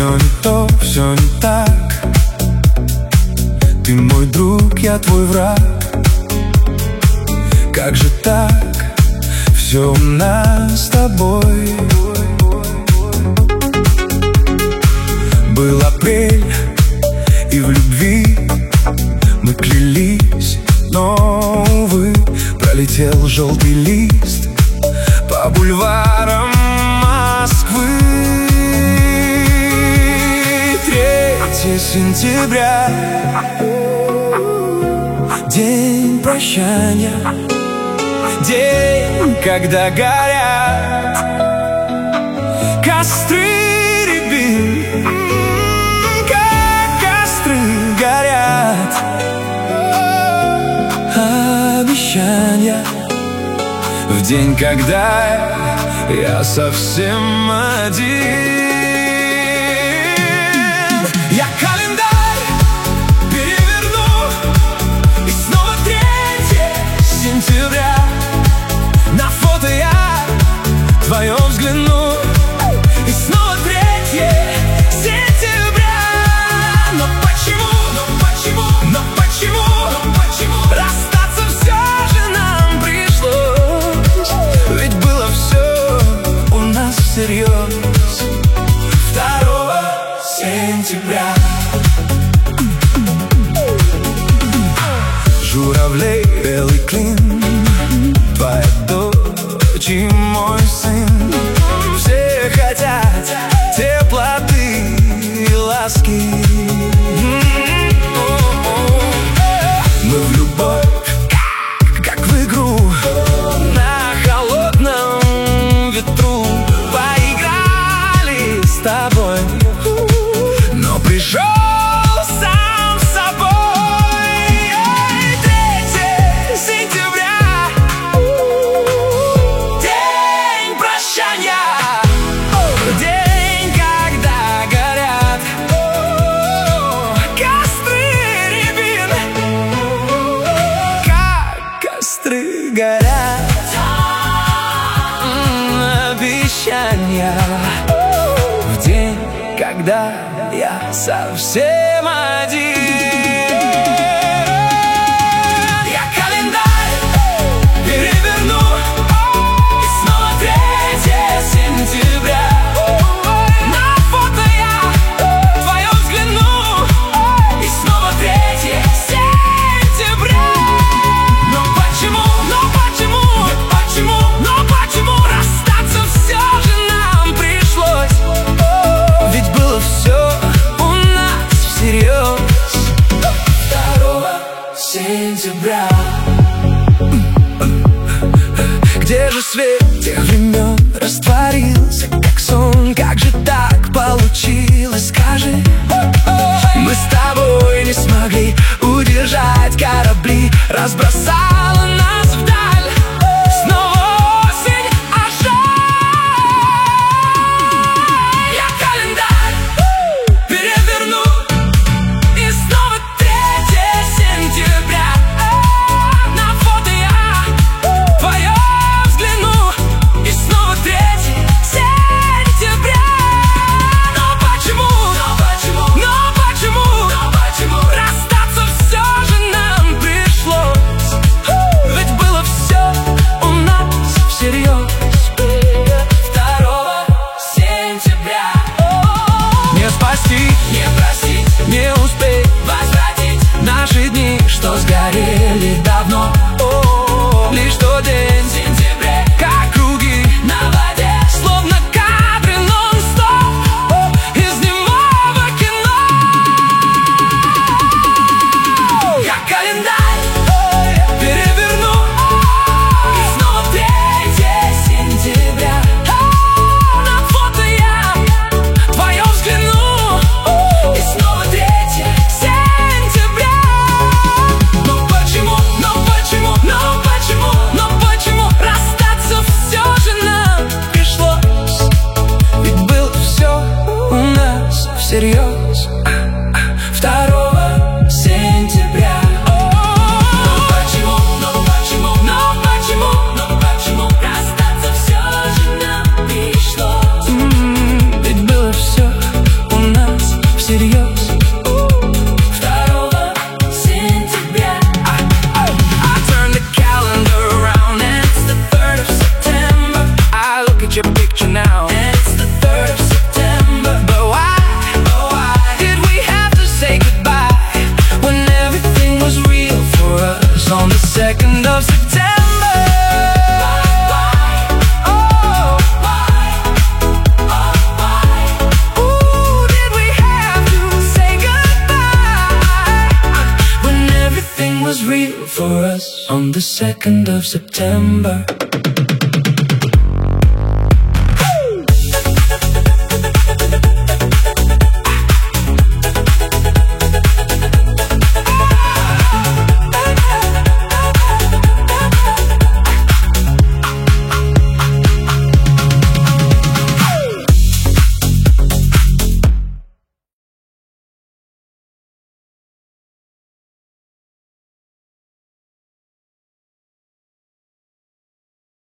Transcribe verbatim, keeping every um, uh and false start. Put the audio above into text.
Все не то, все не так. Ты мой друг, я твой враг. Как же так? Все у нас с тобой. Был апрель, и в любви мы клялись, но, увы, пролетел желтый лист по бульварам Москвы. Третье сентября, день прощания, день, когда горят костры рябин, как костры горят обещания. В день, когда я совсем один. Я календарь переверну, и снова третье сентября. На фото я твое взгляну, и снова третье сентября. Но почему, но почему, но почему, но почему расстаться все же нам пришлось? Ведь было все у нас всерьез. Второго сентября. Журавлей белый клин, твоя дочь и мой сын. Все хотят теплоты и ласки. Мы в любовь, как в игру, на холодном ветру поиграли с тобой, но пришел сам собой. Третье сентября, день прощания, день, когда горят костры рябин, как костры горят обещания. В день, когда я совсем один. Я календарь переверну, и снова третье сентября. На фото я твое взгляну, и снова третье сентября. Но почему, но почему, но почему, но почему расстаться все же нам пришлось? Ведь было все у нас всерьез. Второго сентября. Где же свет тех времен растворился, как сон? Как же так получилось, скажи? Мы с тобой не смогли удержать корабли, разбросало нас вдаль. Снова осень, а жаль. Я календарь переверну, и снова третье сентября. На фото я твое взгляну, и снова третье сентября. Но почему, но почему, но почему, но почему расстаться все же нам пришлось? second of September.